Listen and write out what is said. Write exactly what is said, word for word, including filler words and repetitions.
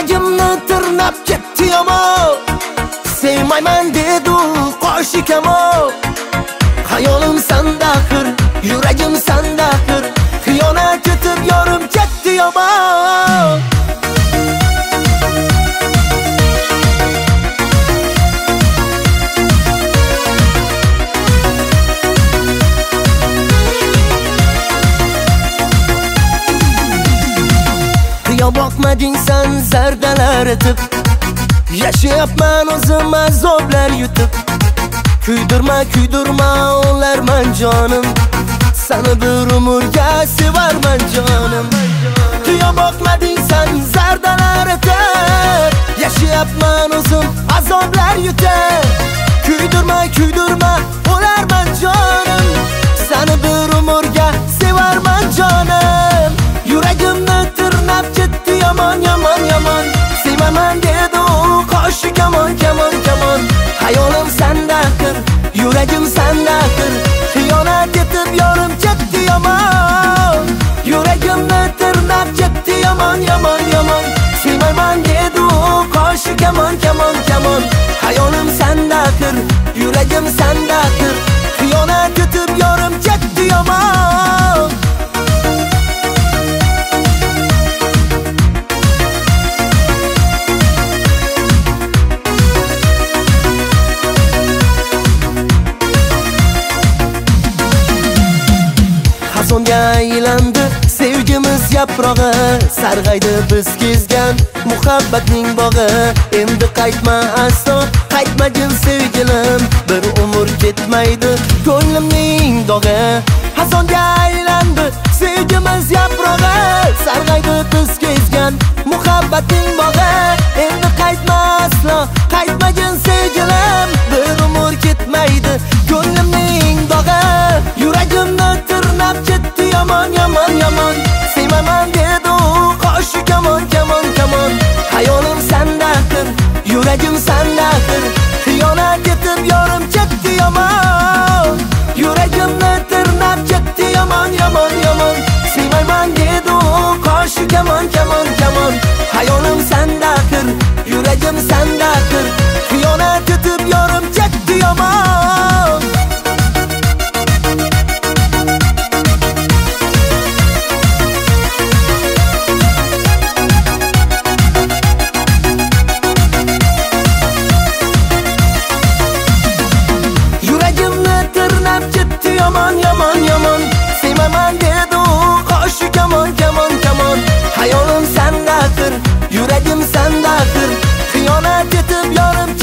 Yuragimni tirnab ketdi yomon. Sevmayman dedi qoshi kamol. Hayolim sandaqir, yuragim sandaqir, xiyonat etib yorim ketdi yomon. Qiyo boqmading sen zardalar etib, yashayapman o'zim azoblar yutib. Kuydirma, kuydirma o'larman jonim, seni bir umrga sevarman jonim. Qiyo boqmading sen zardalar etib, yashayapman o'zim azoblar yutib. Kuydirma, kuydirma o'larman jonim, seni bir umrga sevarman jonim. Yuragimni tirnab ketdi yomon, yomon, yomon. Sevmayman dedi u qoshi kamon, kamon, kamon. Hayolim sandaqir, yuragim sandaqir, xiyonat etib yorim ketdi yomon. Yuragimni tirnab ketdi yomon, yomon, yomon. Sevmayman dedi u qoshi kamon, kamon, kamon. Hayolim sandaqir, yuragim sandaqir, xiyonat etib yorim ketdi yomon. Songa aylandi sevgimiz yaprog'i, sarg'aydi biz kezgan muhabbatning bog'i. Endi qaytma aslo, qaytmagin sevgilim, bir umr ketmaydi ko'nglimning dog'i. Hasonga aylandi sevgimiz yaprog'i, sarg'aydi biz kezgan muhabbatning bog'i. Endi qaytma aslo, qaytmagin sevgilim, bir umr ketmaydi ko'nglimning dog'i. Yuragimni tirnab ketdi yomon, yomon, yomon. Sevmayman dedi u qoshi kamon, kamon, kamon. Hayolim sandaqir, yuragim sandaqir, xiyonat etib yorim ketdi yomon. Yuragimni tirnab ketdi yomon, yomon, yomon. Sevmayman dedi u qoshi kamon, kamon, kamon. Hayolim sandaqir, yuragim sandaqir, xiyonat etib yorim ketdi yomon. Yomon, yomon, yomon. Sevmayman dedi u qoshi kamon, kamon, kamon. Hayolim sandaqir, yuragim sandaqir, xiyonat etib yorim